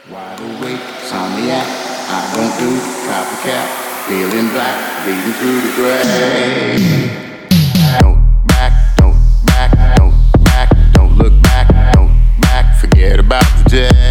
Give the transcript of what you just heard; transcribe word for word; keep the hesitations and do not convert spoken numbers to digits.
Wide awake, insomniac, I don't do copycat, feeling black, bleeding through the gray. Don't back, don't back, don't back, don't look back, don't back, forget about the day.